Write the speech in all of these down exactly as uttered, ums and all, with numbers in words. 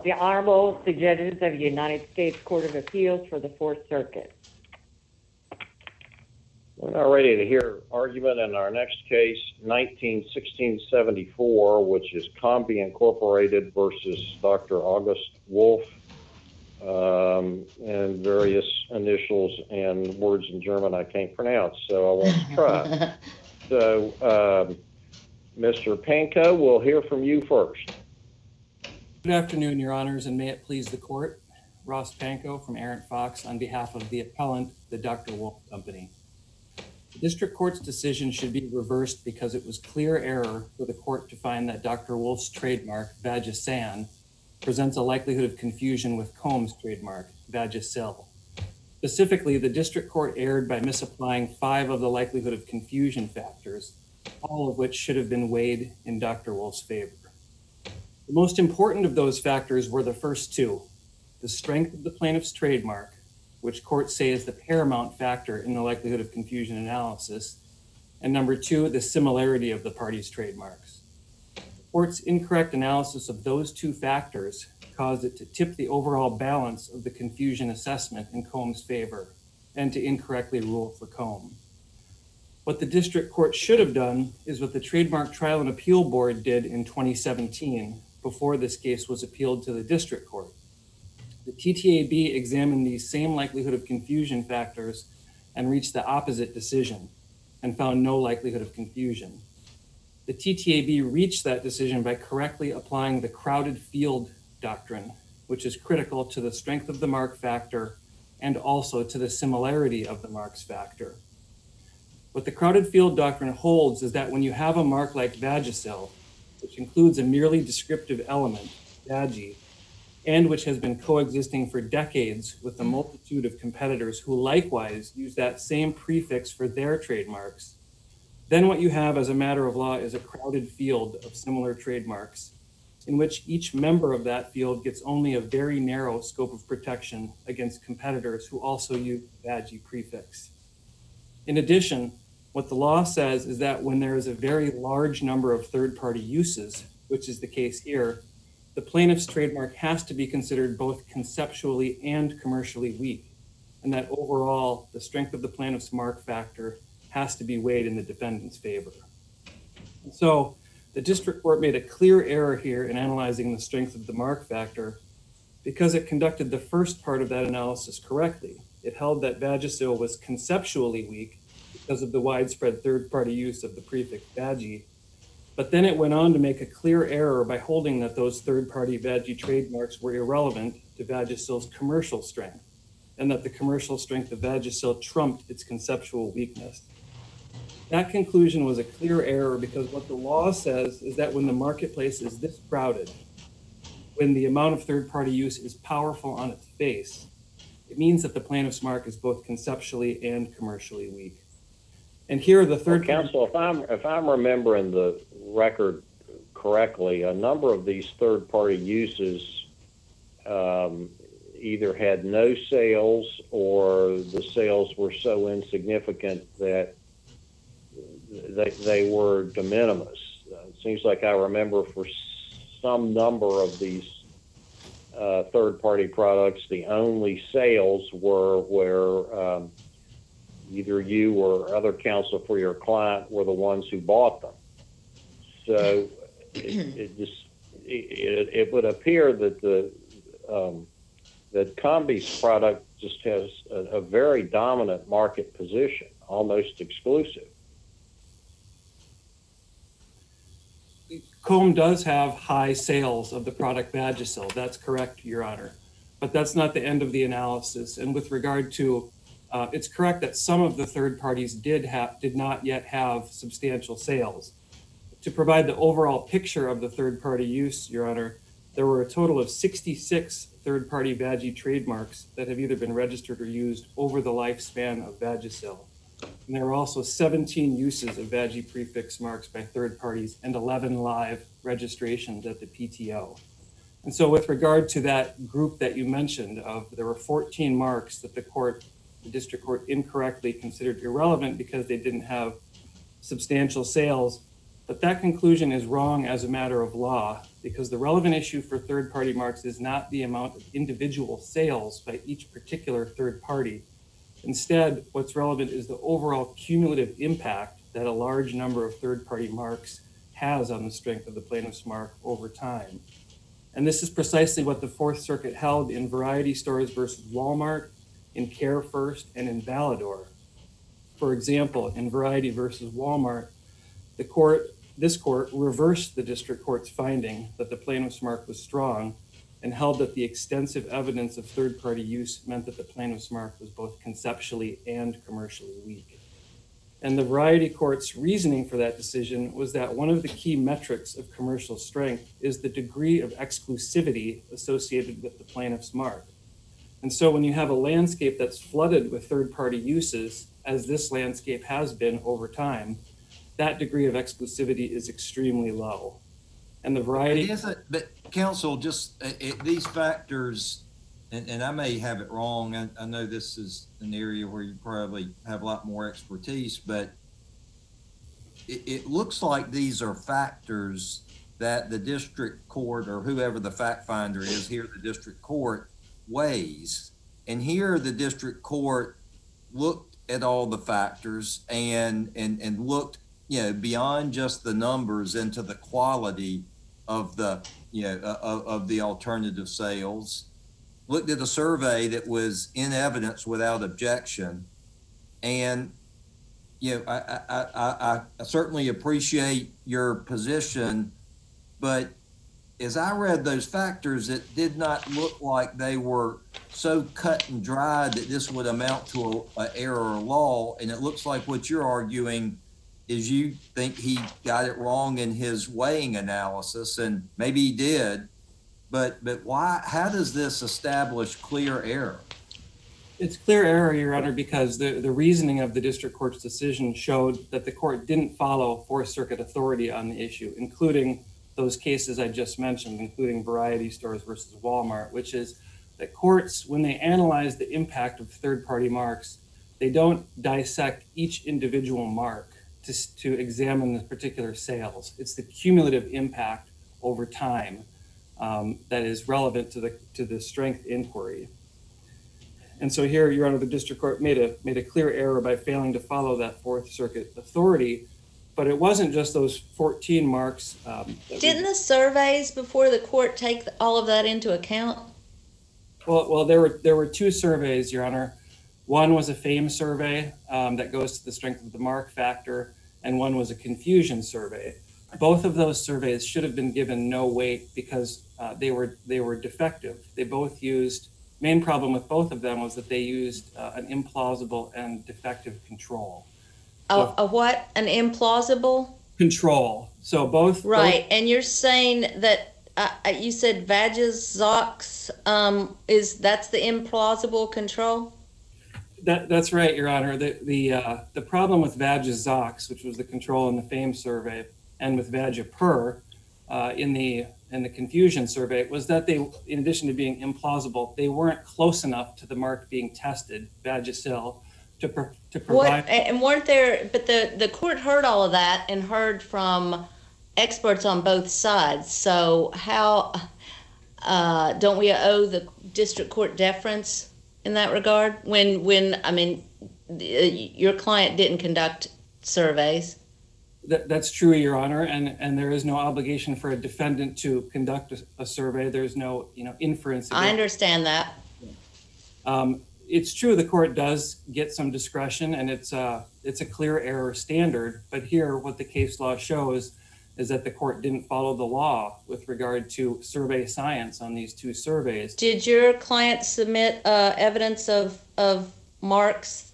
The Honorable, the Judges of the United States Court of Appeals for the Fourth Circuit. We're now ready to hear argument in our next case, nineteen sixteen seventy-four, which is Combi Incorporated versus Doctor August Wolf, um, and various initials and words in German I can't pronounce, so I won't try. So, um, Mister Pankow, we'll hear from you first. Good afternoon, Your Honors, and may it please the Court. Ross Pankow from Arent Fox on behalf of the appellant, the Doctor Wolf Company. The District Court's decision should be reversed because it was clear error for the Court to find that Doctor Wolf's trademark, Vagisan, presents a likelihood of confusion with Combs' trademark, Vagisil. Specifically, the District Court erred by misapplying five of the likelihood of confusion factors, all of which should have been weighed in Doctor Wolf's favor. The most important of those factors were the first two: the strength of the plaintiff's trademark, which courts say is the paramount factor in the likelihood of confusion analysis, and number two, the similarity of the parties' trademarks. The court's incorrect analysis of those two factors caused it to tip the overall balance of the confusion assessment in Combs' favor and to incorrectly rule for Combs. What the District Court should have done is what the Trademark Trial and Appeal Board did in twenty seventeen before this case was appealed to the District Court. The T T A B examined these same likelihood of confusion factors and reached the opposite decision and found no likelihood of confusion. The T T A B reached that decision by correctly applying the crowded field doctrine, which is critical to the strength of the mark factor and also to the similarity of the marks factor. What the crowded field doctrine holds is that when you have a mark like Vagisil, which includes a merely descriptive element, vagi, and which has been coexisting for decades with a multitude of competitors who likewise use that same prefix for their trademarks, then what you have as a matter of law is a crowded field of similar trademarks in which each member of that field gets only a very narrow scope of protection against competitors who also use the vagi prefix. In addition, what the law says is that when there is a very large number of third-party uses, which is the case here, the plaintiff's trademark has to be considered both conceptually and commercially weak, and that overall, the strength of the plaintiff's mark factor has to be weighed in the defendant's favor. And so, the District Court made a clear error here in analyzing the strength of the mark factor because it conducted the first part of that analysis correctly. It held that Vagisil was conceptually weak because of the widespread third-party use of the prefix vagi, but then it went on to make a clear error by holding that those third-party vagi trademarks were irrelevant to Vagisil's commercial strength, and that the commercial strength of Vagisil trumped its conceptual weakness. That conclusion was a clear error because what the law says is that when the marketplace is this crowded, when the amount of third-party use is powerful on its face, it means that the plaintiff's mark is both conceptually and commercially weak. And here the third well, counsel, if I'm if I'm remembering the record correctly, a number of these third-party uses um, either had no sales or the sales were so insignificant that they they were de minimis. Uh, it seems like I remember for some number of these uh, third-party products, the only sales were where um, either you or other counsel for your client were the ones who bought them. So it, it just it, it would appear that the um, that Combi's product just has a, a very dominant market position, almost exclusive. Comb does have high sales of the product Vagisil. That's correct, Your Honor. But that's not the end of the analysis. And with regard to Uh, it's correct that some of the third parties did have did not yet have substantial sales. To provide the overall picture of the third-party use, Your Honor, there were a total of sixty-six third-party vagi trademarks that have either been registered or used over the lifespan of Vagisil. And there were also seventeen uses of vagi prefix marks by third parties and eleven live registrations at the P T O. And so with regard to that group that you mentioned, of there were fourteen marks that the court the district court incorrectly considered irrelevant because they didn't have substantial sales. But that conclusion is wrong as a matter of law because the relevant issue for third-party marks is not the amount of individual sales by each particular third party. Instead, what's relevant is the overall cumulative impact that a large number of third-party marks has on the strength of the plaintiff's mark over time. And this is precisely what the Fourth Circuit held in Variety Stores versus Walmart, in Care First, and in Valador. For example, in Variety versus Walmart, the court, this court reversed the district court's finding that the plaintiff's mark was strong and held that the extensive evidence of third-party use meant that the plaintiff's mark was both conceptually and commercially weak. And the Variety Court's reasoning for that decision was that one of the key metrics of commercial strength is the degree of exclusivity associated with the plaintiff's mark. And so when you have a landscape that's flooded with third-party uses, as this landscape has been over time, that degree of exclusivity is extremely low. And the Variety... It isn't, but counsel, just uh, it, these factors, and, and I may have it wrong, I, I know this is an area where you probably have a lot more expertise, but it, it looks like these are factors that the district court, or whoever the fact finder is here, the district court, weighs. And here the district court looked at all the factors and and and looked, you know, beyond just the numbers into the quality of the, you know, of, of the alternative sales, looked at a survey that was in evidence without objection. And, you know, I, I, I, I certainly appreciate your position, but as I read those factors, it did not look like they were so cut and dried that this would amount to a, a error of law. And it looks like what you're arguing is you think he got it wrong in his weighing analysis, and maybe he did, but but why? How does this establish clear error? It's clear error, Your Honor, because the, the reasoning of the district court's decision showed that the court didn't follow Fourth Circuit authority on the issue, including those cases I just mentioned, including Variety Stores versus Walmart, which is that courts, when they analyze the impact of third-party marks, they don't dissect each individual mark to, to examine the particular sales. It's the cumulative impact over time um, that is relevant to the to the strength inquiry. And so here, Your Honor, the district court made a made a clear error by failing to follow that Fourth Circuit authority. But it wasn't just those fourteen marks. Um, Didn't we, the surveys before the court take all of that into account? Well, well, there were there were two surveys, Your Honor. One was a FAME survey um, that goes to the strength of the mark factor, and one was a confusion survey. Both of those surveys should have been given no weight because uh, they were they were defective. They both used. Main problem with both of them was that they used uh, an implausible and defective control. A, a what? An implausible? Control. So both. Right. Both, and you're saying that uh, you said Vajrazox um, is that's the implausible control? That, that's right, Your Honor. The the uh, the problem with Vajrazox, which was the control in the FAME survey, and with Vajapur uh, in the in the confusion survey, was that they, in addition to being implausible, they weren't close enough to the mark being tested, Vagisil, to pro- to provide. What, and weren't there? But the the court heard all of that and heard from experts on both sides. So how uh, don't we owe the district court deference in that regard? When when I mean, your client didn't conduct surveys. That, that's true, Your Honor, and, and there is no obligation for a defendant to conduct a, a survey. There's no, you know, inference. I understand that. Um, it's true the court does get some discretion, and it's a, it's a clear error standard. But here, what the case law shows is that the court didn't follow the law with regard to survey science on these two surveys. Did your client submit uh, evidence of of marks,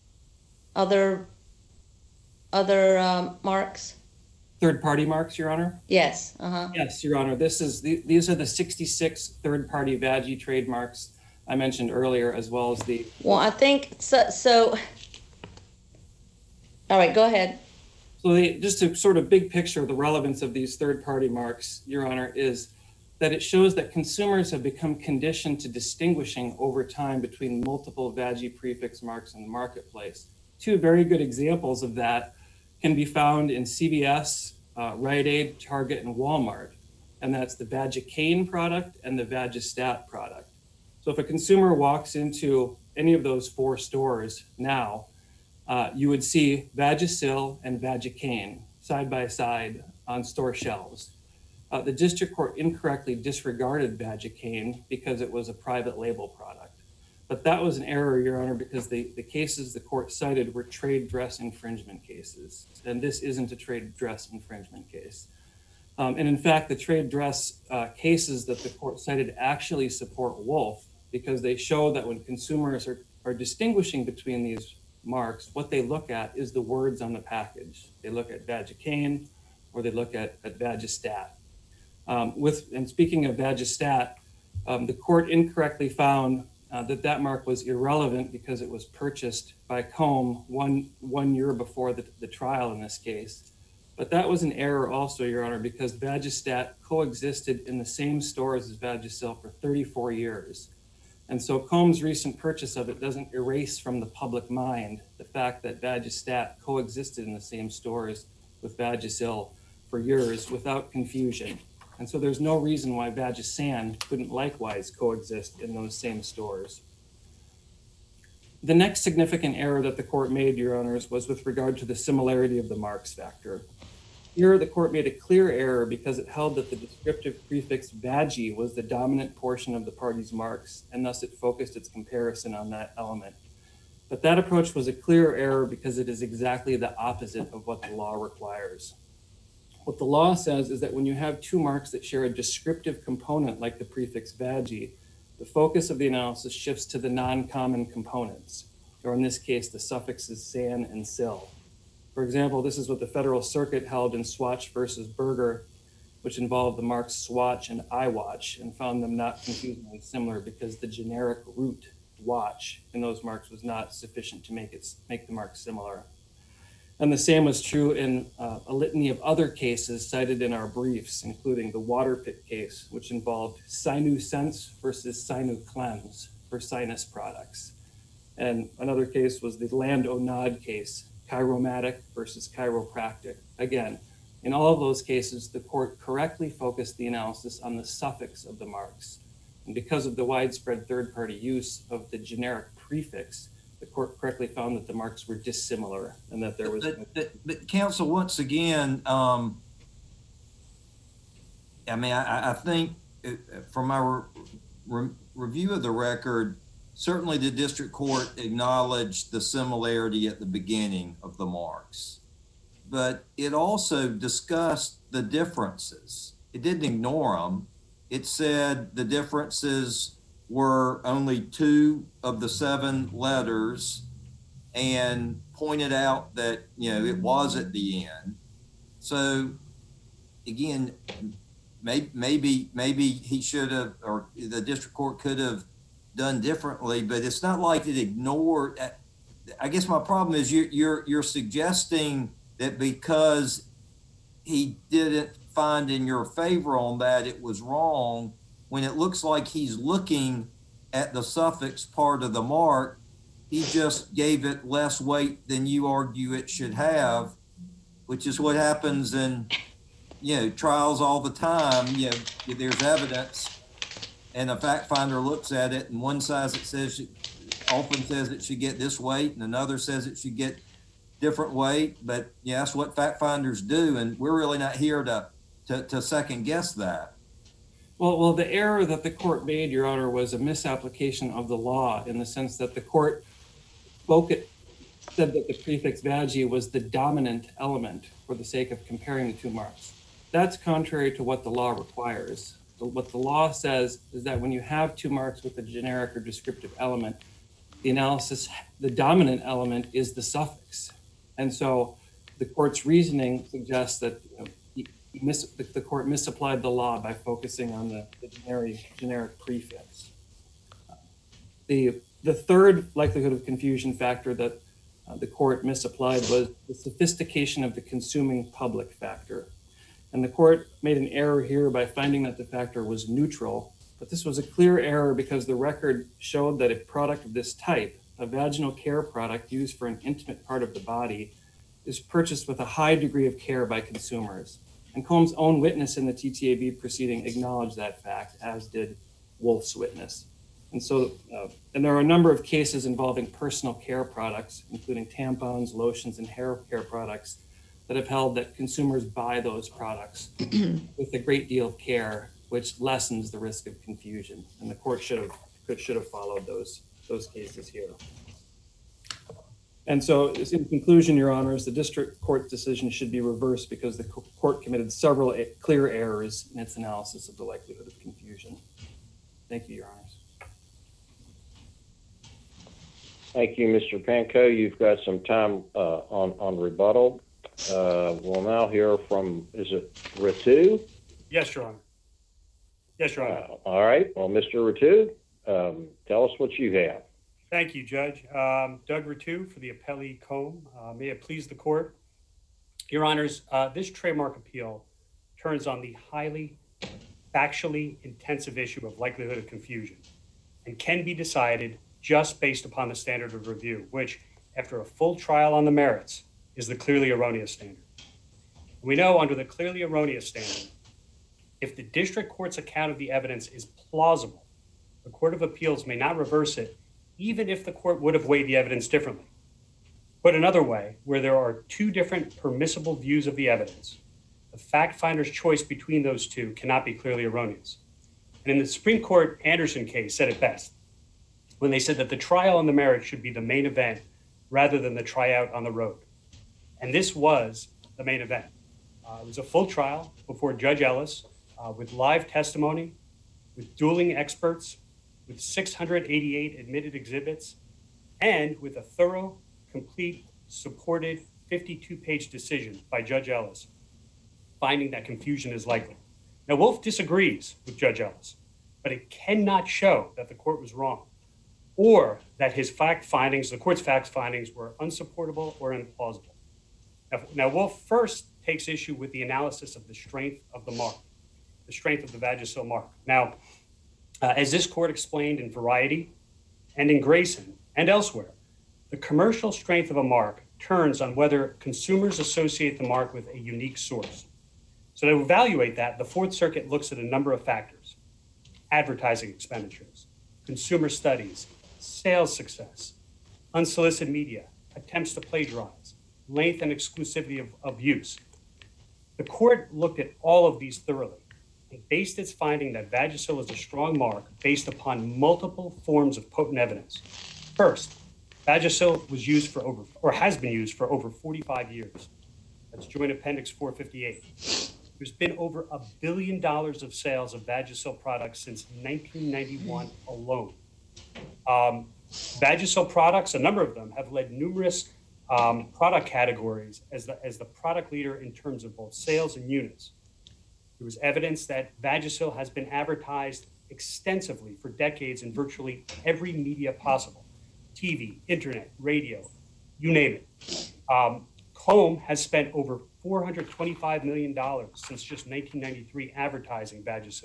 other other um, marks? Third-party marks, Your Honor? Yes. Uh-huh. Yes, Your Honor. This is the, these are the sixty-six third-party Vagi trademarks I mentioned earlier, as well as the. Well, I think so. so all right, go ahead. So the, just to sort of big picture, the relevance of these third-party marks, Your Honor, is that it shows that consumers have become conditioned to distinguishing over time between multiple Vagi prefix marks in the marketplace. Two very good examples of that can be found in C V S, uh, Rite Aid, Target, and Walmart. and that's the Vagicaine product and the Vagistat product. So if a consumer walks into any of those four stores now, uh, you would see Vagisil and Vagicaine side by side on store shelves. Uh, the district court incorrectly disregarded Vagicaine because it was a private label product. But that was an error, Your Honor, because the, the cases the court cited were trade dress infringement cases, and this isn't a trade dress infringement case. Um, and in fact, the trade dress uh, cases that the court cited actually support Wolf because they show that when consumers are, are distinguishing between these marks, what they look at is the words on the package. They look at Vagicaine or they look at, at Vagistat. Um, with, and speaking of Vagistat, um, the court incorrectly found uh, that that mark was irrelevant because it was purchased by Comb one, one year before the, the trial in this case. But that was an error also, Your Honor, because Vagistat coexisted in the same stores as Vagisil for thirty-four years. And so Comb's recent purchase of it doesn't erase from the public mind the fact that Vagistat coexisted in the same stores with Vagisil for years without confusion. And so there's no reason why Vagisan couldn't likewise coexist in those same stores. The next significant error that the court made, Your Honors, was with regard to the similarity of the marks factor. Here, the court made a clear error because it held that the descriptive prefix Vagi was the dominant portion of the party's marks, and thus it focused its comparison on that element. But that approach was a clear error because it is exactly the opposite of what the law requires. What the law says is that when you have two marks that share a descriptive component like the prefix Vagi, the focus of the analysis shifts to the non-common components, or in this case, the suffixes san and sil. For example, this is what the Federal Circuit held in Swatch versus Berger, which involved the marks Swatch and iWatch, and found them not confusingly similar because the generic root watch in those marks was not sufficient to make it make the mark similar. And the same was true in uh, a litany of other cases cited in our briefs, including the Waterpit case, which involved SinuSense versus SinuCleanse for sinus products. And another case was the Land-O-Nod case, chiromatic versus chiropractic. Again, in all of those cases, the court correctly focused the analysis on the suffix of the marks. And because of the widespread third-party use of the generic prefix, the court correctly found that the marks were dissimilar and that there was... But, but, but counsel, once again, um, I mean, I, I think it, from our re review of the record, certainly the district court acknowledged the similarity at the beginning of the marks, but it also discussed the differences. It didn't ignore them. It said the differences were only two of the seven letters and pointed out that, you know, it was at the end. So again, maybe, maybe, maybe he should have, or the district court could have done differently, but it's not like it ignored. I guess my problem is you're, you're, you're suggesting that because he didn't find in your favor on that, it was wrong, when it looks like he's looking at the suffix part of the mark. He just gave it less weight than you argue it should have, which is what happens in, you know, trials all the time. You know, there's evidence and a fact finder looks at it, and one says it says, often says it should get this weight, and another says it should get different weight. But yeah, that's what fact finders do, and we're really not here to to, to second guess that. Well, well, the error that the court made, Your Honor, was a misapplication of the law in the sense that the court spoke it, said that the prefix Vagi was the dominant element for the sake of comparing the two marks. That's contrary to what the law requires. What the law says is that when you have two marks with a generic or descriptive element, the analysis, the dominant element is the suffix. And so the court's reasoning suggests that, you know, he, he mis, the, the court misapplied the law by focusing on the, the generic, generic prefix. The, the third likelihood of confusion factor that uh, the court misapplied was the sophistication of the consuming public factor. And the court made an error here by finding that the factor was neutral, but this was a clear error because the record showed that a product of this type, a vaginal care product used for an intimate part of the body, is purchased with a high degree of care by consumers. And Combs' own witness in the T T A B proceeding acknowledged that fact, as did Wolf's witness. And so, uh, and there are a number of cases involving personal care products, including tampons, lotions, and hair care products, that have held that consumers buy those products with a great deal of care, which lessens the risk of confusion. And the court should have could, should have followed those those cases here. And so, in conclusion, Your Honors, the district court decision should be reversed because the court committed several clear errors in its analysis of the likelihood of confusion. Thank you, Your Honors. Thank you, Mister Panko. You've got some time uh, on, on rebuttal. Uh, we'll now hear from, is it Ritu? Yes, Your Honor. Yes, Your Honor. Uh, all right. Well, Mister Ritu, um, tell us what you have. Thank you, Judge. Um, Doug Ritu for the appellee Comb. Uh, may it please the court. Your Honors, uh, this trademark appeal turns on the highly factually intensive issue of likelihood of confusion and can be decided just based upon the standard of review, which, after a full trial on the merits, is the clearly erroneous standard. We know under the clearly erroneous standard, if the district court's account of the evidence is plausible, the Court of Appeals may not reverse it, even if the court would have weighed the evidence differently. Put another way, where there are two different permissible views of the evidence, the fact finder's choice between those two cannot be clearly erroneous. And in the Supreme Court Anderson case said it best when they said that the trial on the merits should be the main event rather than the tryout on the road. And this was the main event. Uh, it was a full trial before Judge Ellis uh, with live testimony, with dueling experts, with six hundred eighty-eight admitted exhibits, and with a thorough, complete, supported fifty-two page decision by Judge Ellis, finding that confusion is likely. Now, Wolf disagrees with Judge Ellis, but it cannot show that the court was wrong or that his fact findings, the court's fact findings, were unsupportable or implausible. Now, now, Wolf first takes issue with the analysis of the strength of the mark, the strength of the Vagisil mark. Now, Uh, as this court explained in Variety and in Grayson and elsewhere, the commercial strength of a mark turns on whether consumers associate the mark with a unique source. So to evaluate that, the Fourth Circuit looks at a number of factors: advertising expenditures, consumer studies, sales success, unsolicited media, attempts to plagiarize, length and exclusivity of, of use. The court looked at all of these thoroughly and based its finding that Vagisil is a strong mark based upon multiple forms of potent evidence. First, Vagisil was used for over, or has been used for over forty-five years. That's Joint Appendix four fifty-eight. There's been over a billion dollars of sales of Vagisil products since nineteen ninety-one alone. Um, Vagisil products, a number of them, have led numerous um, product categories as the, as the product leader in terms of both sales and units. There was evidence that Vagisil has been advertised extensively for decades in virtually every media possible: T V, internet, radio, you name it. Um, Comb has spent over four hundred twenty-five million dollars since just nineteen ninety-three advertising Vagisil.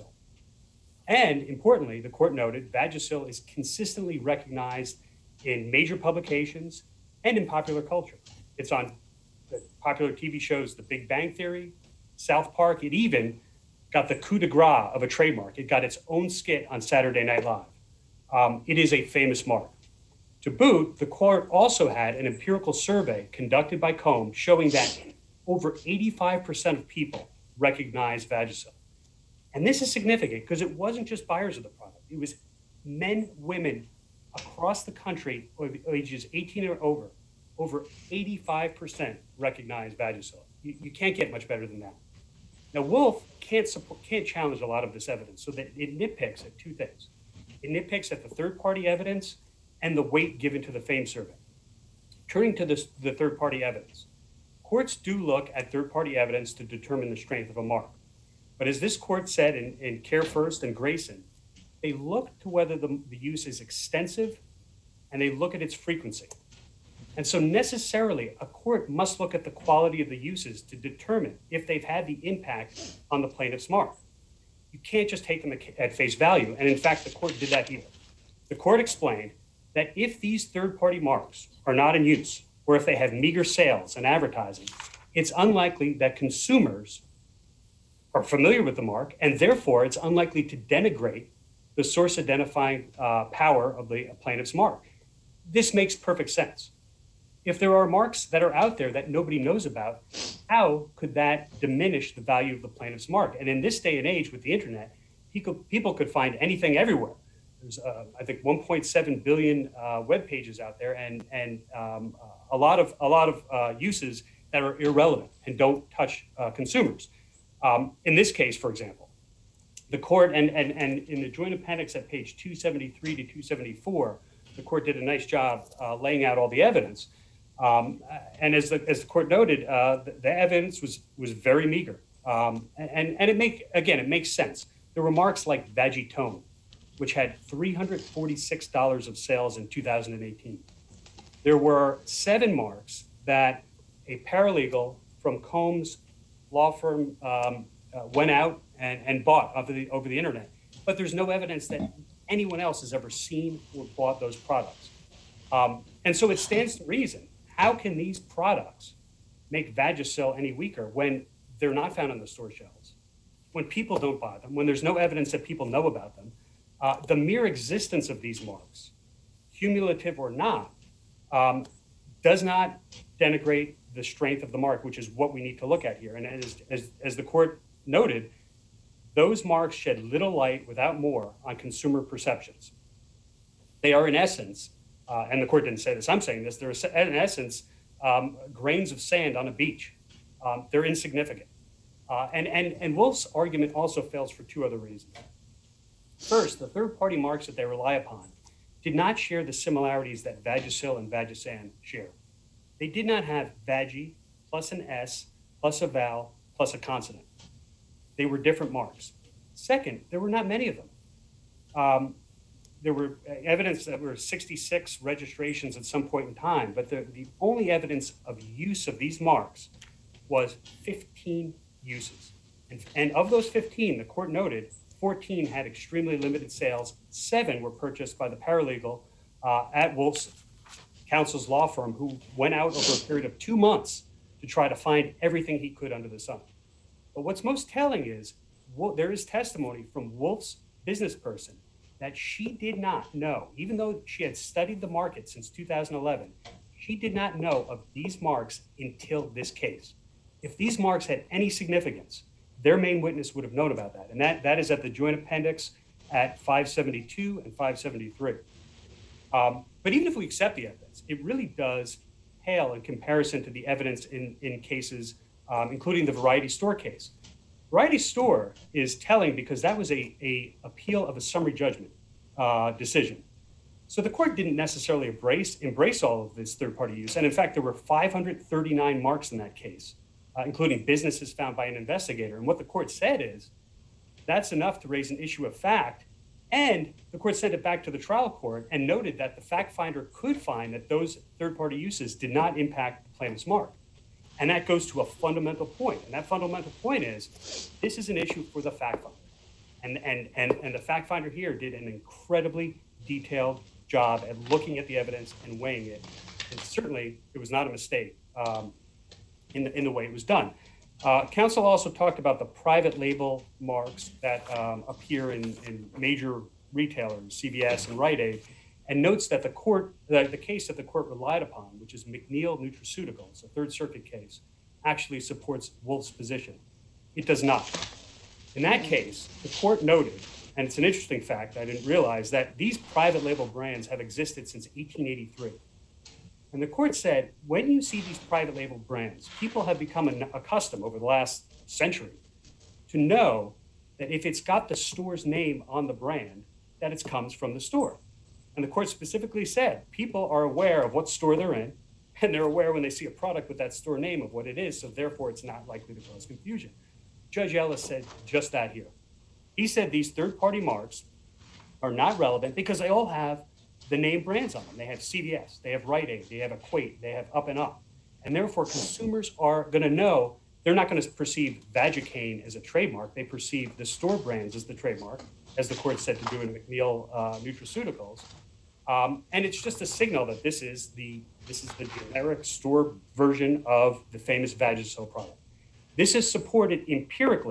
And importantly, the court noted Vagisil is consistently recognized in major publications and in popular culture. It's on the popular T V shows The Big Bang Theory, South Park. It even got the coup de grace of a trademark. It got its own skit on Saturday Night Live. Um, it is a famous mark. To boot, the court also had an empirical survey conducted by Comb showing that over eighty-five percent of people recognize Vagisil. And this is significant because it wasn't just buyers of the product. It was men, women across the country, ages eighteen or over. Over eighty-five percent recognize Vagisil. You, you can't get much better than that. Now, Wolf can't support, can't challenge a lot of this evidence, so that it nitpicks at two things. It nitpicks at the third-party evidence and the weight given to the FAME survey. Turning to this, the third-party evidence, courts do look at third-party evidence to determine the strength of a mark. But as this court said in, in Care First and Grayson, they look to whether the, the use is extensive and they look at its frequency. And so necessarily, a court must look at the quality of the uses to determine if they've had the impact on the plaintiff's mark. You can't just take them at face value. And in fact, the court did that here. The court explained that if these third-party marks are not in use, or if they have meager sales and advertising, it's unlikely that consumers are familiar with the mark, and therefore it's unlikely to denigrate the source identifying uh, power of the plaintiff's mark. This makes perfect sense. If there are marks that are out there that nobody knows about, how could that diminish the value of the plaintiff's mark? And in this day and age with the internet, people, people could find anything everywhere. There's, uh, I think, one point seven billion uh, web pages out there, and and um, a lot of a lot of uh, uses that are irrelevant and don't touch uh, consumers. Um, in this case, for example, the court and, and and in the joint appendix at page two seventy-three to two seventy-four, the court did a nice job uh, laying out all the evidence. Um, and as the as the court noted, uh, the, the evidence was was very meager, um, and and it make again it makes sense. There were marks like Vagitone, which had three hundred forty-six dollars of sales in two thousand eighteen. There were seven marks that a paralegal from Combs law firm um, uh, went out and, and bought over the over the internet, but there's no evidence that anyone else has ever seen or bought those products. Um, and so it stands to reason. How can these products make Vagisil any weaker when they're not found on the store shelves, when people don't buy them, when there's no evidence that people know about them? Uh, the mere existence of these marks, cumulative or not, um, does not denigrate the strength of the mark, which is what we need to look at here. And as, as, as the court noted, those marks shed little light without more on consumer perceptions. They are in essence, Uh, and the court didn't say this, I'm saying this, they're in essence um, grains of sand on a beach. Um, they're insignificant. Uh, and, and, and Wolf's argument also fails for two other reasons. First, the third-party marks that they rely upon did not share the similarities that Vagisil and Vagisan share. They did not have Vagi plus an S plus a vowel plus a consonant. They were different marks. Second, there were not many of them. Um, There were evidence that there were sixty-six registrations at some point in time, but the, the only evidence of use of these marks was fifteen uses. And, and of those fifteen, the court noted, fourteen had extremely limited sales. Seven were purchased by the paralegal uh, at Wolf's counsel's law firm, who went out over a period of two months to try to find everything he could under the sun. But what's most telling is well, there is testimony from Wolf's business person that she did not know, even though she had studied the market since two thousand eleven, she did not know of these marks until this case. If these marks had any significance, their main witness would have known about that. And that, that is at the joint appendix at five seventy-two and five seventy-three. Um, but even if we accept the evidence, it really does pale in comparison to the evidence in, in cases, um, including the Variety Store case. Variety Store is telling because that was a, a appeal of a summary judgment uh, decision. So the court didn't necessarily embrace, embrace all of this third-party use. And in fact, there were five hundred thirty-nine marks in that case, uh, including businesses found by an investigator. And what the court said is, that's enough to raise an issue of fact. And the court sent it back to the trial court and noted that the fact finder could find that those third-party uses did not impact the plaintiff's mark. And that goes to a fundamental point. And that fundamental point is, this is an issue for the fact finder. And, and, and, and the fact finder here did an incredibly detailed job at looking at the evidence and weighing it. And certainly, it was not a mistake um, in, the, in the way it was done. Uh, counsel also talked about the private label marks that um, appear in, in major retailers, C V S and Rite Aid, and notes that the court, the, the case that the court relied upon, which is McNeil Nutraceuticals, a Third Circuit case, actually supports Wolf's position. It does not. In that case, the court noted, and it's an interesting fact I didn't realize, that these private label brands have existed since eighteen eighty-three. And the court said, when you see these private label brands, people have become accustomed over the last century to know that if it's got the store's name on the brand, that it comes from the store. And the court specifically said, people are aware of what store they're in, and they're aware when they see a product with that store name of what it is, so therefore it's not likely to cause confusion. Judge Ellis said just that here. He said these third-party marks are not relevant because they all have the name brands on them. They have C V S, they have Rite Aid, they have Equate, they have Up and Up. And therefore, consumers are gonna know, they're not gonna perceive Vagicane as a trademark, they perceive the store brands as the trademark, as the court said to do in McNeil uh, Nutraceuticals. Um, and it's just a signal that this is the this is the generic store version of the famous Vagisil product. This is supported empirically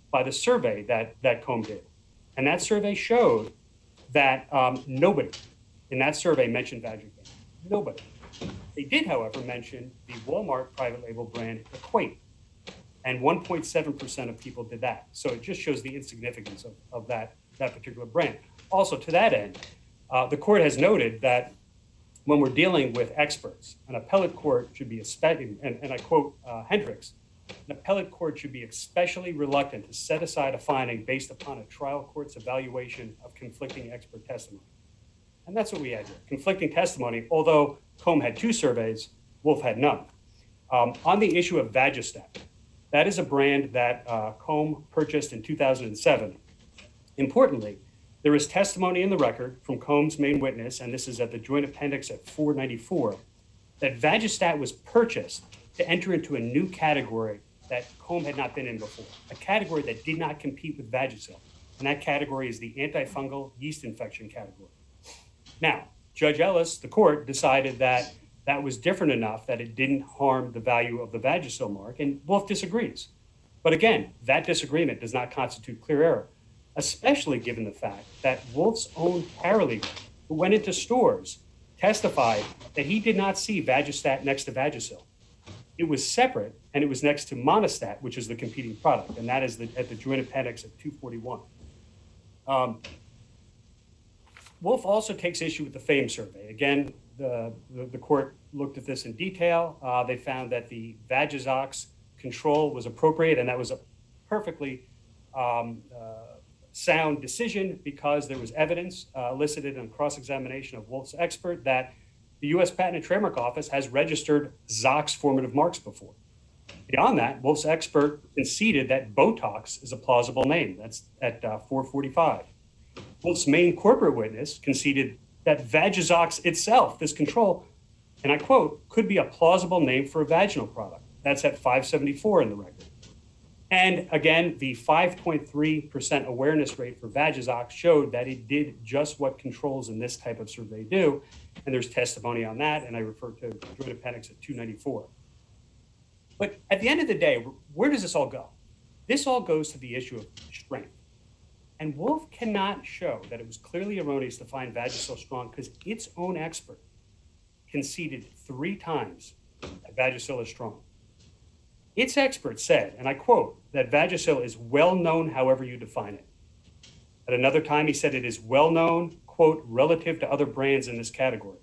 by the survey that, that Comb did. And that survey showed that um, nobody in that survey mentioned Vagisil. Nobody. They did, however, mention the Walmart private label brand Equate. And one point seven percent of people did that. So it just shows the insignificance of, of that, that particular brand. Also, to that end, uh, the court has noted that when we're dealing with experts, an appellate court should be, especially, and, and I quote uh, Hendricks, an appellate court should be especially reluctant to set aside a finding based upon a trial court's evaluation of conflicting expert testimony. And that's what we had here, conflicting testimony, although Comb had two surveys, Wolf had none. Um, on the issue of Vagistat, that is a brand that uh, Comb purchased in two thousand seven. Importantly, there is testimony in the record from Comb's main witness, and this is at the joint appendix at four ninety-four, that Vagistat was purchased to enter into a new category that Comb had not been in before, a category that did not compete with Vagisil. And that category is the antifungal yeast infection category. Now, Judge Ellis, the court, decided that that was different enough that it didn't harm the value of the Vagisil mark, and Wolf disagrees. But again, that disagreement does not constitute clear error, especially given the fact that Wolf's own paralegal, who went into stores, testified that he did not see Vagistat next to Vagisil. It was separate, and it was next to Monistat, which is the competing product, and that is the, at the joint appendix at two forty-one. Um, Wolf also takes issue with the FAME survey. Again, the, the, the court looked at this in detail. Uh, they found that the Vagisox control was appropriate, and that was a perfectly um, uh, sound decision because there was evidence uh, elicited on cross-examination of Wolf's expert that the U S Patent and Trademark Office has registered Zox formative marks before. Beyond that, Wolf's expert conceded that Botox is a plausible name. That's at uh, four forty-five. Wolf's main corporate witness conceded that Vagisox itself, this control, and I quote, could be a plausible name for a vaginal product. That's at five seventy-four in the record. And again, the five point three percent awareness rate for Vagisox showed that it did just what controls in this type of survey do. And there's testimony on that, and I refer to joint appendix at two ninety-four. But at the end of the day, where does this all go? This all goes to the issue of strength. And Wolf cannot show that it was clearly erroneous to find Vagisil strong because its own expert conceded three times that Vagisil is strong. Its expert said, and I quote, that Vagisil is well known however you define it. At another time, he said it is well known, quote, relative to other brands in this category.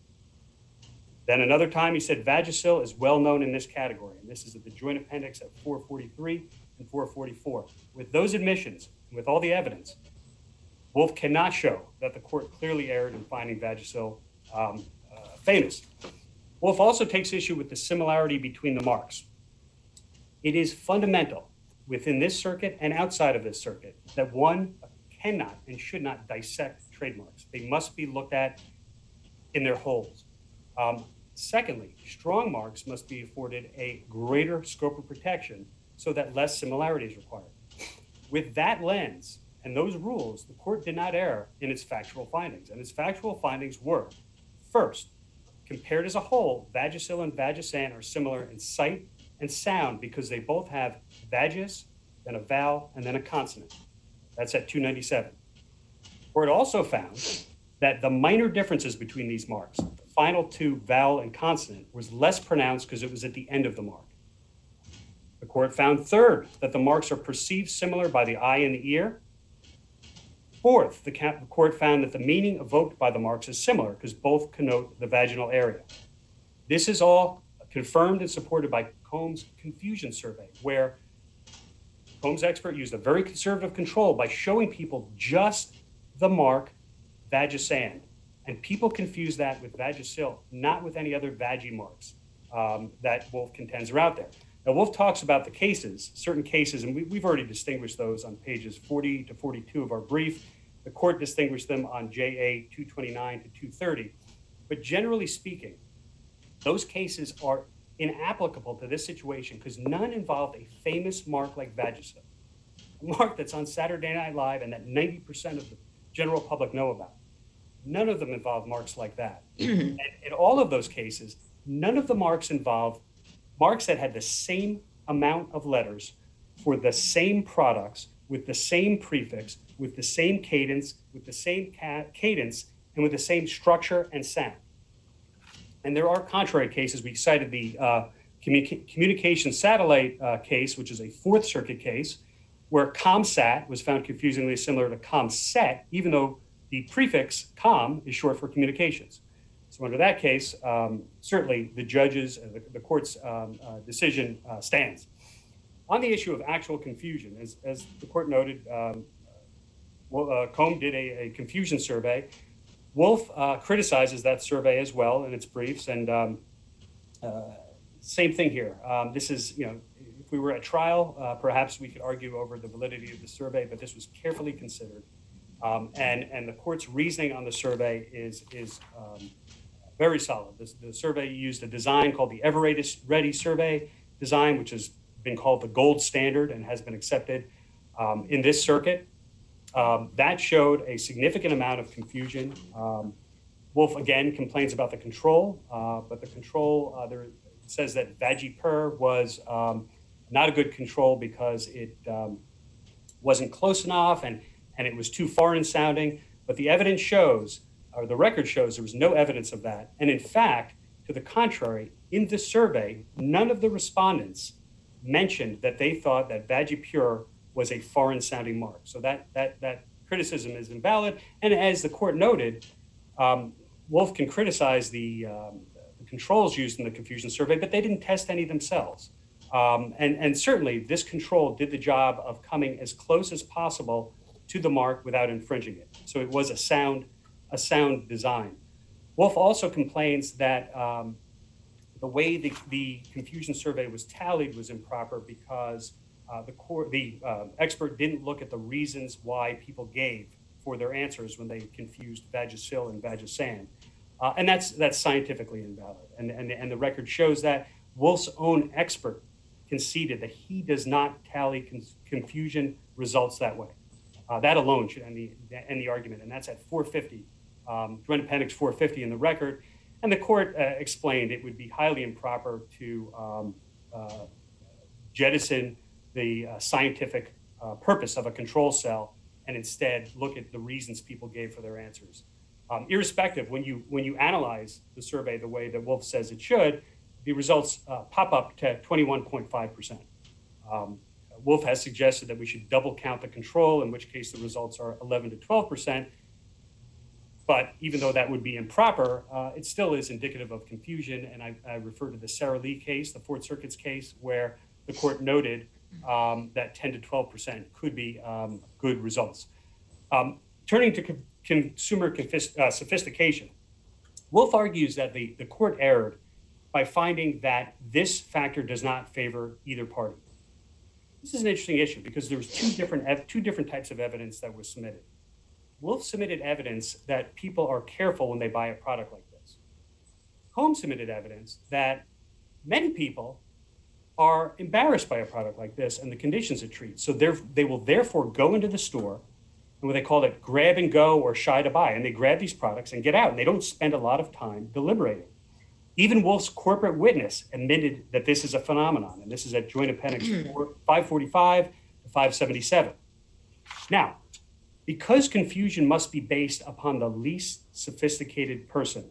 Then another time, he said Vagisil is well known in this category. And this is at the joint appendix at four forty-three and four forty-four. With those admissions, and with all the evidence, Wolf cannot show that the court clearly erred in finding Vagisil um, uh, famous. Wolf also takes issue with the similarity between the marks. It is fundamental within this circuit and outside of this circuit that one cannot and should not dissect trademarks. They must be looked at in their wholes. Um, secondly, strong marks must be afforded a greater scope of protection so that less similarity is required. With that lens and those rules, the court did not err in its factual findings. And its factual findings were, first, compared as a whole, Vagisil and Vagisan are similar in sight and sound because they both have vagis, then a vowel, and then a consonant. That's at two ninety-seven. The court also found that the minor differences between these marks, the final two, vowel and consonant, was less pronounced because it was at the end of the mark. The court found, third, that the marks are perceived similar by the eye and the ear. Fourth, the court found that the meaning evoked by the marks is similar because both connote the vaginal area. This is all confirmed and supported by Combs' confusion survey, where Combs' expert used a very conservative control by showing people just the mark Vagisan. And people confuse that with Vagisil, not with any other Vagi marks um, that Wolf contends are out there. Now, Wolf talks about the cases, certain cases, and we, we've already distinguished those on pages forty to forty-two of our brief. The court distinguished them on J A two twenty-nine to two thirty. But generally speaking, those cases are inapplicable to this situation because none involved a famous mark like Vagisil, a mark that's on Saturday Night Live and that ninety percent of the general public know about. None of them involve marks like that. And in all of those cases, none of the marks involved marks that had the same amount of letters for the same products with the same prefix, with the same cadence, with the same ca- cadence, and with the same structure and sound. And there are contrary cases. We cited the uh, communica- communication satellite uh, case, which is a Fourth Circuit case, where ComSat was found confusingly similar to ComSet, even though the prefix com is short for communications. So under that case, um, certainly the judges, uh, the, the court's um, uh, decision uh, stands. On the issue of actual confusion, as, as the court noted, um, well, uh, Combe did a, a confusion survey. Wolf uh, criticizes that survey as well in its briefs, and um, uh, same thing here. Um, this is, you know, if we were at trial, uh, perhaps we could argue over the validity of the survey, but this was carefully considered. Um, and, and the court's reasoning on the survey is, is um, very solid. This, the survey used a design called the Ever-Ready survey design, which has been called the gold standard and has been accepted um, in this circuit. Um, that showed a significant amount of confusion. Um, Wolf, again, complains about the control, uh, but the control, uh, there says that Vagipur was um, not a good control because it um, wasn't close enough and, and it was too foreign sounding. But the evidence shows, or the record shows, there was no evidence of that. And in fact, to the contrary, in this survey, none of the respondents mentioned that they thought that Vagipur was a foreign sounding mark. So that that that criticism is invalid. And as the court noted, um, Wolf can criticize the, um, the controls used in the confusion survey, but they didn't test any themselves. Um, and, and certainly this control did the job of coming as close as possible to the mark without infringing it. So it was a sound, a sound design. Wolf also complains that um, the way the, the confusion survey was tallied was improper because uh, the, core, the uh, expert didn't look at the reasons why people gave for their answers when they confused Vagisil and Vagisan. Uh, and that's that's scientifically invalid. And, and, and the record shows that. Wolf's own expert conceded that he does not tally con- confusion results that way. Uh, that alone should end the, end the argument, and that's at four fifty, um, Joint Appendix four fifty in the record. And the court uh, explained it would be highly improper to um, uh, jettison the uh, scientific uh, purpose of a control cell and instead look at the reasons people gave for their answers. Um, irrespective, when you when you analyze the survey the way that Wolf says it should, the results uh, pop up to twenty-one point five percent. Um, Wolf has suggested that we should double count the control, in which case the results are eleven to twelve percent. But even though that would be improper, uh, it still is indicative of confusion. And I, I refer to the Sarah Lee case, the Fourth Circuit's case, where the court noted um, that ten to twelve percent could be um, good results. Um, turning to co- consumer confis- uh, sophistication, Wolf argues that the, the court erred by finding that this factor does not favor either party. This is an interesting issue because there was two different ev- two different types of evidence that was submitted. Wolf submitted evidence that people are careful when they buy a product like this. Combe submitted evidence that many people are embarrassed by a product like this and the conditions it treats. So they will therefore go into the store and what they call it grab and go or shy to buy. And they grab these products and get out, and they don't spend a lot of time deliberating. Even Wolf's corporate witness admitted that this is a phenomenon, and this is at Joint Appendix five forty-five to five seventy-seven. Now, because confusion must be based upon the least sophisticated person,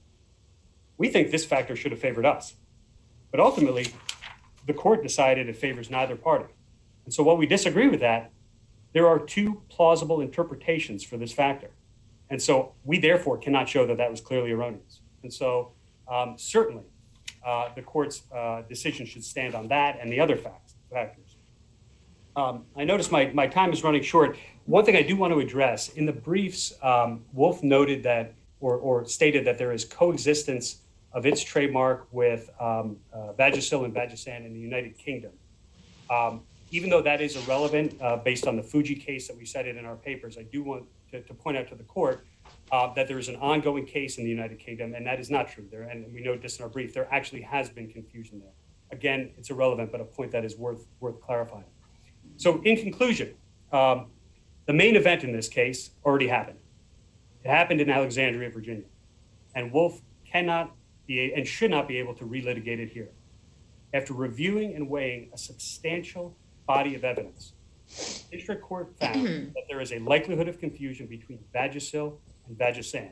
we think this factor should have favored us. But ultimately, the court decided it favors neither party. And so while we disagree with that, there are two plausible interpretations for this factor. And so we therefore cannot show that that was clearly erroneous. And so um, certainly uh, the court's uh, decision should stand on that and the other facts, factors. Um, I notice my, my time is running short. One thing I do want to address, in the briefs, um, Wolf noted that, or, or stated that there is coexistence of its trademark with um, uh, Vagisil and Vagisan in the United Kingdom. Um, even though that is irrelevant uh, based on the Fuji case that we cited in our papers, I do want to, to point out to the court uh, that there is an ongoing case in the United Kingdom, and that is not true there. And we note this in our brief. There actually has been confusion there. Again, it's irrelevant, but a point that is worth worth clarifying. So in conclusion, um, the main event in this case already happened. It happened in Alexandria, Virginia, and Wolf cannot be and should not be able to relitigate it here. After reviewing and weighing a substantial body of evidence, District Court found that there is a likelihood of confusion between Vagisil and Vagisan.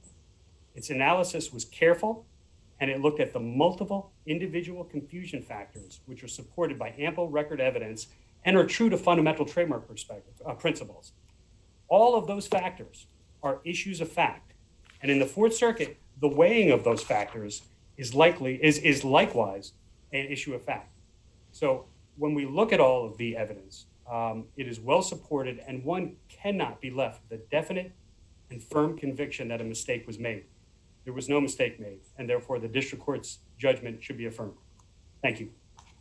Its analysis was careful, and it looked at the multiple individual confusion factors, which are supported by ample record evidence and are true to fundamental trademark perspective, uh, principles. All of those factors are issues of fact. And in the Fourth Circuit, the weighing of those factors is likely is, is likewise an issue of fact. So when we look at all of the evidence, um, it is well supported, and one cannot be left with a definite and firm conviction that a mistake was made. There was no mistake made, and therefore the district court's judgment should be affirmed. Thank you.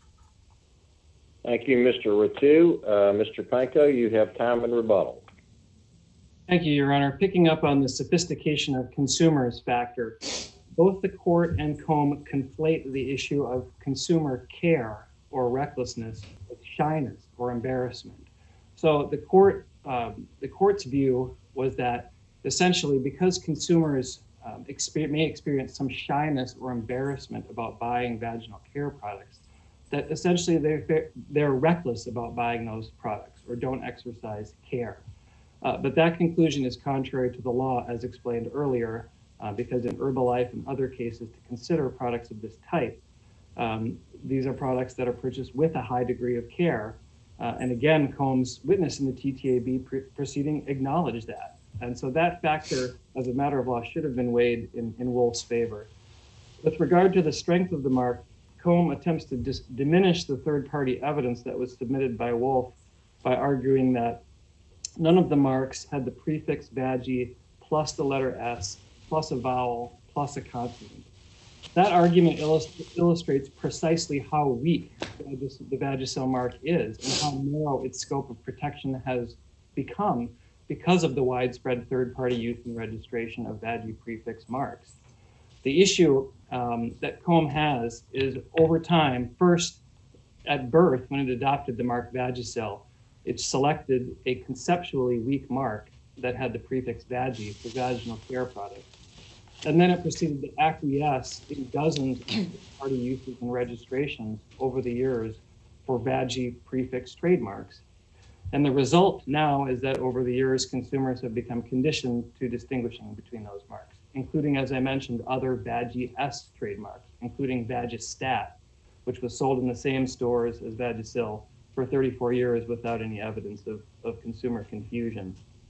Thank you, Mister Ratu. Uh, Mister Panko, you have time in rebuttal. Thank you, Your Honor. Picking up on the sophistication of consumers factor, both the court and Combe conflate the issue of consumer care or recklessness with shyness or embarrassment. So the court, um, the court's view was that essentially because consumers um, exper- may experience some shyness or embarrassment about buying vaginal care products, that essentially they're, they're reckless about buying those products or don't exercise care. Uh, but that conclusion is contrary to the law, as explained earlier, uh, because in Herbalife and other cases to consider products of this type, um, these are products that are purchased with a high degree of care. Uh, and again, Combs' witness in the T T A B pre- proceeding acknowledged that. And so that factor, as a matter of law, should have been weighed in, in Wolf's favor. With regard to the strength of the mark, Combe attempts to dis- diminish the third-party evidence that was submitted by Wolf by arguing that none of the marks had the prefix vagi plus the letter S plus a vowel plus a consonant. That argument illust- illustrates precisely how weak the Vagisil mark is and how narrow its scope of protection has become because of the widespread third-party use and registration of vagi prefix marks. The issue um, that Combe has is over time, first at birth, when it adopted the mark Vagisil, it selected a conceptually weak mark that had the prefix vagi for vaginal care products. And then it proceeded to acquiesce in dozens of third-party uses and registrations over the years for vagi prefix trademarks. And the result now is that over the years, consumers have become conditioned to distinguishing between those marks, including, as I mentioned, other Vagi-S trademarks, including Vagistat, which was sold in the same stores as Vagisil for thirty-four years without any evidence of, of consumer confusion.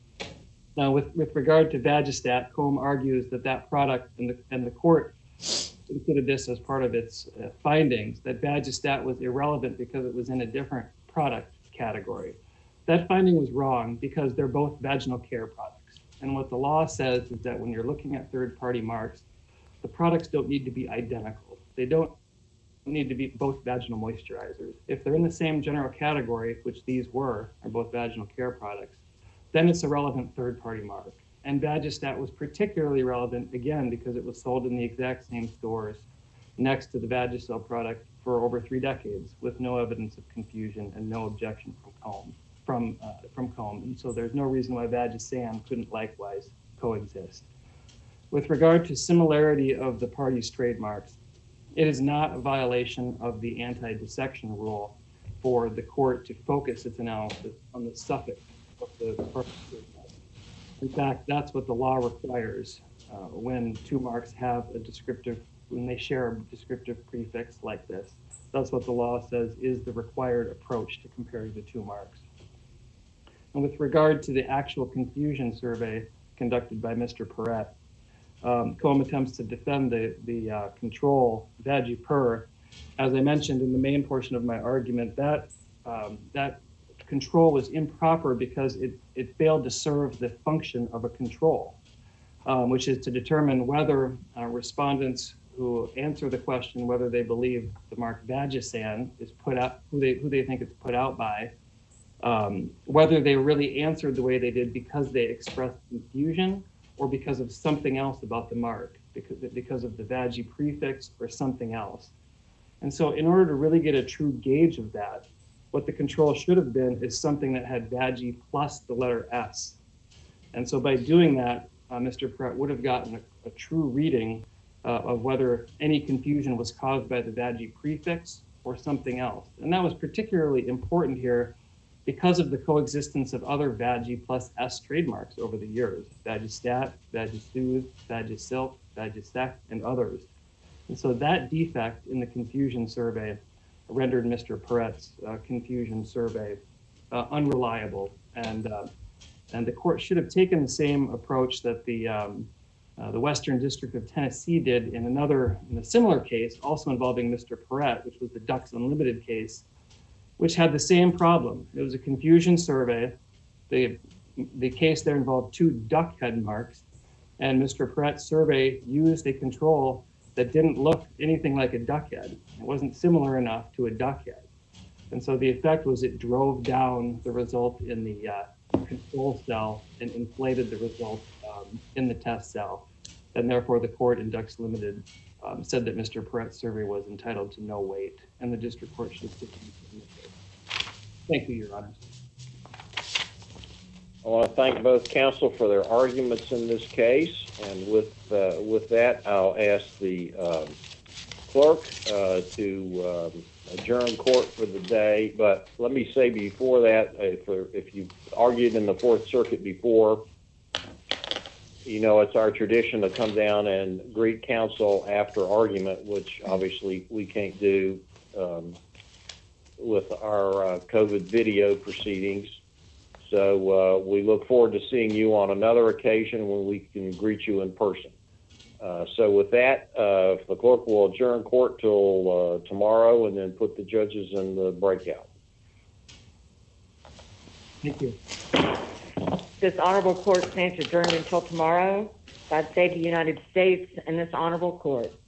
Now, with, with regard to Vagistat, Combe argues that that product, and the, and the court included this as part of its uh, findings, that Vagistat was irrelevant because it was in a different product category. That finding was wrong because they're both vaginal care products. And what the law says is that when you're looking at third-party marks, the products don't need to be identical. They don't need to be both vaginal moisturizers. If they're in the same general category, which these were, are both vaginal care products, then it's a relevant third-party mark. And Vagistat was particularly relevant, again, because it was sold in the exact same stores next to the Vagisil product for over three decades with no evidence of confusion and no objection from Combe. From, uh, from Combe. And so there's no reason why Vagisan couldn't likewise coexist. With regard to similarity of the parties' trademarks, it is not a violation of the anti-dissection rule for the court to focus its analysis on the suffix of the first trademark. In fact, that's what the law requires uh, when two marks have a descriptive, when they share a descriptive prefix like this. That's what the law says is the required approach to comparing the two marks. And with regard to the actual confusion survey conducted by Mister Perret, um, Combe attempts to defend the, the uh, control, VagiPer. As I mentioned in the main portion of my argument, that, um, that control was improper because it, it failed to serve the function of a control, um, which is to determine whether uh, respondents who answer the question whether they believe the mark Vagisan is put out, who they, who they think it's put out by, Um, whether they really answered the way they did because they expressed confusion or because of something else about the mark, because, because of the vagi prefix or something else. And so in order to really get a true gauge of that, what the control should have been is something that had vagi plus the letter S. And so by doing that, uh, Mister Perret would have gotten a, a true reading uh, of whether any confusion was caused by the vagi prefix or something else. And that was particularly important here because of the coexistence of other Vagi plus S trademarks over the years, Vagistat, Vagisoothe, Vagisilk, Vagisect, and others. And so that defect in the confusion survey rendered Mister Perret's uh, confusion survey uh, unreliable, and uh, and the court should have taken the same approach that the um, uh, the Western District of Tennessee did in another, in a similar case, also involving Mister Perret, which was the Ducks Unlimited case, which had the same problem. It was a confusion survey. The the case there involved two duck head marks, and Mister Perret's survey used a control that didn't look anything like a duck head. It wasn't similar enough to a duck head. And so the effect was it drove down the result in the uh, control cell and inflated the result um, in the test cell. And therefore the court in Ducks Limited um, said that Mister Perret's survey was entitled to no weight, and the district court should have taken it. Thank you, Your Honor. I want to thank both counsel for their arguments in this case, and with uh, with that, I'll ask the um, clerk uh, to um, adjourn court for the day. But let me say before that, if, if you've argued in the Fourth Circuit before, you know it's our tradition to come down and greet counsel after argument, which obviously we can't do um, with our uh, COVID video proceedings. So uh, we look forward to seeing you on another occasion when we can greet you in person. Uh, so with that, uh, the clerk will adjourn court till uh, tomorrow and then put the judges in the breakout. Thank you. This honorable court stands adjourned until tomorrow. God save the United States and this honorable court.